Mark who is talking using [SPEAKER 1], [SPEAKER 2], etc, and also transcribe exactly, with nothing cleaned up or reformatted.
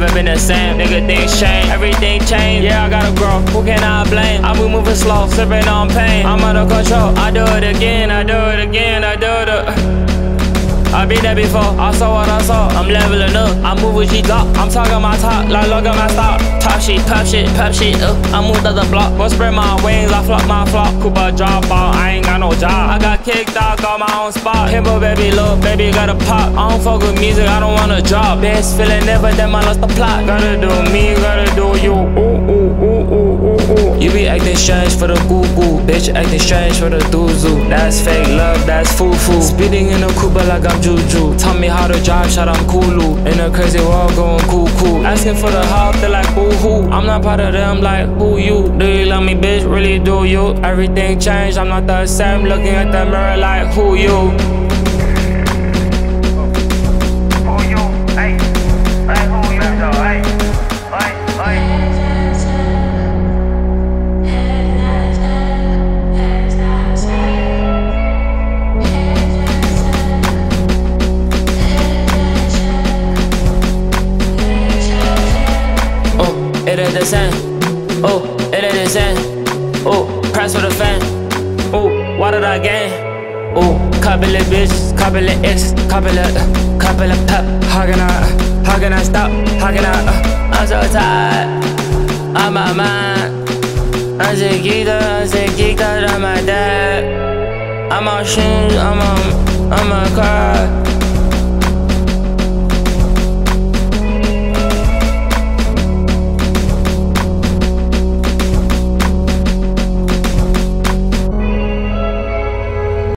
[SPEAKER 1] never been the same. Nigga, things change, everything change. Yeah, I gotta grow, who can I blame? I be moving slow, sipping on pain. I'm under control, I do it again, I do it again, I do it uh. I been there before, I saw what I saw, I'm leveling up. I move with G-Glock, I'm talking my top, like look at my stock. Top shit, pop shit, pop shit, uh, I moved to the block. Go spread my wings, I flop my flop. Cooper drop out, I ain't got no job. I got kicked out, got my own spot. Himbo baby, look, baby got a pop. I don't fuck with music, I don't wanna drop. Best feeling ever, then I lost the plot. Gotta do me, gotta do you, ooh, ooh, ooh, ooh, ooh, ooh. You be acting strange for the goo-goo, bitch acting strange for the doo-zoo. That's fake love, that's foo-foo. Speeding in a Cooper like I'm Juju. Tell me how to drive, shot I'm Kulu. In a crazy world going cuckoo. Asking for the help, they like boo-hoo. I'm not part of them, like who you? Do you love me, bitch? Really do you? Everything changed, I'm not the same. Looking at the mirror like who you? Who you? Hey, hey, who you? So, hey, hey, hey. It ain't the same, oh, it ain't the same, oh, price for the fan, oh, what did I gain, oh, couple of bitches, couple of X, couple of, uh, couple of pep, how can I, uh, how can I stop, how can I, uh, I'm so tired, on my mind, I'm so geeked up, I'm so geeked out on my dad, I'm on shoes, I'm on, I'm on car.